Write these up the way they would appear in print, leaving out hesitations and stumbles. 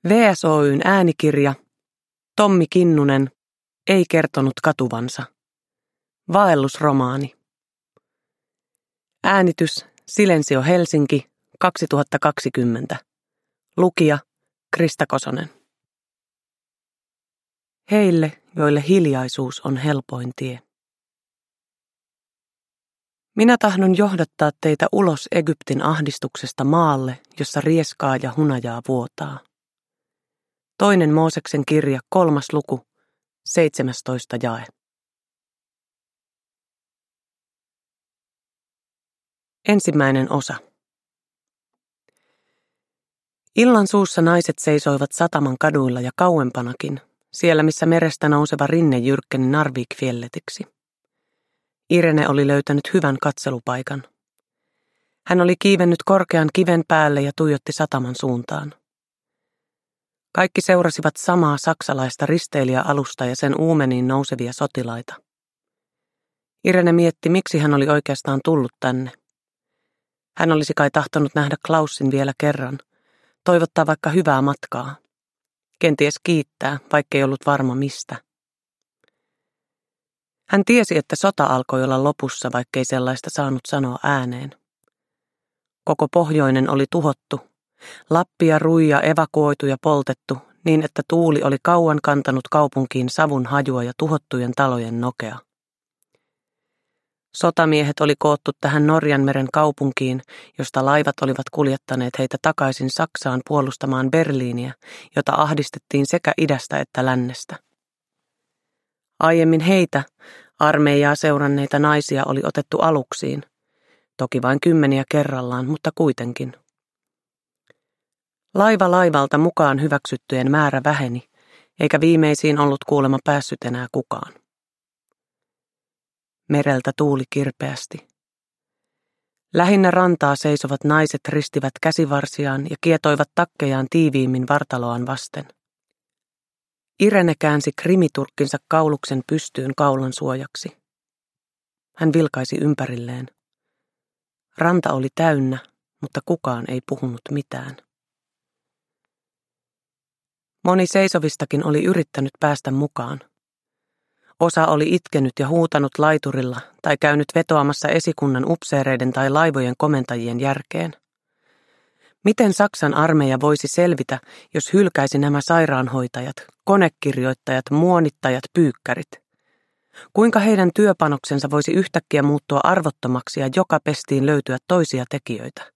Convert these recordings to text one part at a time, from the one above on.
VSOY:n äänikirja Tommi Kinnunen ei kertonut katuvansa. Vaellusromaani. Äänitys Silensio Helsinki 2020. Lukija Krista Kosonen. Heille, joille hiljaisuus on helpoin tie. Minä tahdon johdattaa teitä ulos Egyptin ahdistuksesta maalle, jossa rieskaa ja hunajaa vuotaa. 2. Mooseksen kirja 3. luku, 17. jae. Ensimmäinen osa. Illan suussa naiset seisoivat sataman kaduilla ja kauempanakin, siellä missä merestä nouseva rinne jyrkkeni Narvik-Fjelletiksi. Irene oli löytänyt hyvän katselupaikan. Hän oli kiivennyt korkean kiven päälle ja tuijotti sataman suuntaan. Kaikki seurasivat samaa saksalaista risteilijäalusta ja sen uumeniin nousevia sotilaita. Irene mietti, miksi hän oli oikeastaan tullut tänne. Hän olisi kai tahtonut nähdä Klausin vielä kerran, toivottaa vaikka hyvää matkaa. Kenties kiittää, vaikkei ollut varma mistä. Hän tiesi, että sota alkoi olla lopussa, vaikkei sellaista saanut sanoa ääneen. Koko pohjoinen oli tuhottu, Lappi ja Ruija evakuoitu ja poltettu, niin että tuuli oli kauan kantanut kaupunkiin savun hajua ja tuhottujen talojen nokea. Sotamiehet oli koottu tähän Norjanmeren kaupunkiin, josta laivat olivat kuljettaneet heitä takaisin Saksaan puolustamaan Berliiniä, jota ahdistettiin sekä idästä että lännestä. Aiemmin heitä, armeijaa seuranneita naisia, oli otettu aluksiin. Toki vain 10 kerrallaan, mutta kuitenkin. Laiva laivalta mukaan hyväksyttyjen määrä väheni, eikä viimeisiin ollut kuulemma päässyt enää kukaan. Mereltä tuuli kirpeästi. Lähinnä rantaa seisovat naiset ristivät käsivarsiaan ja kietoivat takkejaan tiiviimmin vartaloaan vasten. Irene käänsi krimiturkkinsa kauluksen pystyyn kaulan suojaksi. Hän vilkaisi ympärilleen. Ranta oli täynnä, mutta kukaan ei puhunut mitään. Moni seisovistakin oli yrittänyt päästä mukaan. Osa oli itkenyt ja huutanut laiturilla tai käynyt vetoamassa esikunnan upseereiden tai laivojen komentajien järkeen. Miten Saksan armeija voisi selvitä, jos hylkäisi nämä sairaanhoitajat, konekirjoittajat, muonittajat, pyykkärit? Kuinka heidän työpanoksensa voisi yhtäkkiä muuttua arvottomaksi ja joka pestiin löytyä toisia tekijöitä?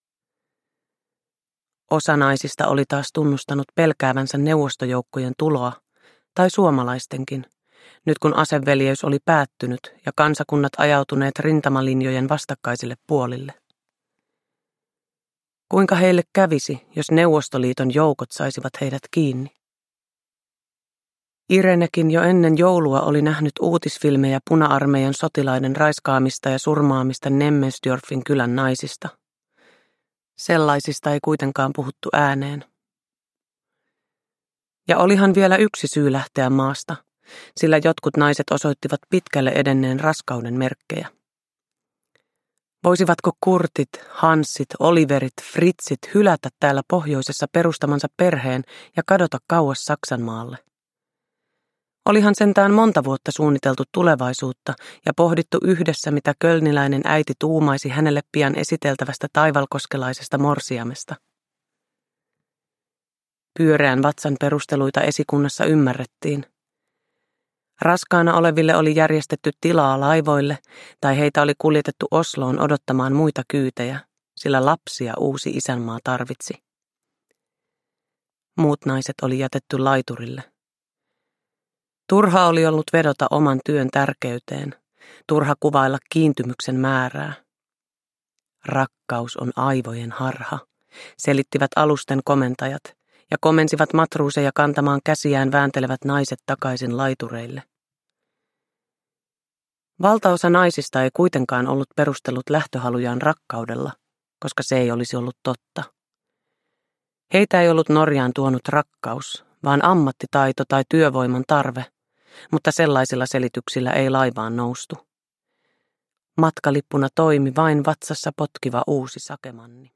Osa naisista oli taas tunnustanut pelkäävänsä neuvostojoukkojen tuloa, tai suomalaistenkin, nyt kun aseveljeys oli päättynyt ja kansakunnat ajautuneet rintamalinjojen vastakkaisille puolille. Kuinka heille kävisi, jos Neuvostoliiton joukot saisivat heidät kiinni? Irenekin jo ennen joulua oli nähnyt uutisfilmejä puna-armeijan sotilaiden raiskaamista ja surmaamista Nemmensdorfin kylän naisista. Sellaisista ei kuitenkaan puhuttu ääneen. Ja olihan vielä yksi syy lähteä maasta, sillä jotkut naiset osoittivat pitkälle edenneen raskauden merkkejä. Voisivatko Kurtit, Hanssit, Oliverit, Fritzit hylätä täällä pohjoisessa perustamansa perheen ja kadota kauas Saksanmaalle? Olihan sentään monta vuotta suunniteltu tulevaisuutta ja pohdittu yhdessä, mitä kölniläinen äiti tuumaisi hänelle pian esiteltävästä taivalkoskelaisesta morsiamesta. Pyöreän vatsan perusteluita esikunnassa ymmärrettiin. Raskaana oleville oli järjestetty tilaa laivoille tai heitä oli kuljetettu Osloon odottamaan muita kyytejä, sillä lapsia uusi isänmaa tarvitsi. Muut naiset oli jätetty laiturille. Turha oli ollut vedota oman työn tärkeyteen, turha kuvailla kiintymyksen määrää. Rakkaus on aivojen harha, selittivät alusten komentajat ja komensivat matruuseja kantamaan käsiään vääntelevät naiset takaisin laitureille. Valtaosa naisista ei kuitenkaan ollut perustellut lähtöhalujaan rakkaudella, koska se ei olisi ollut totta. Heitä ei ollut Norjaan tuonut rakkaus, vaan ammattitaito tai työvoiman tarve, mutta sellaisilla selityksillä ei laivaan noustu. Matkalippuna toimi vain vatsassa potkiva uusi sakemanni.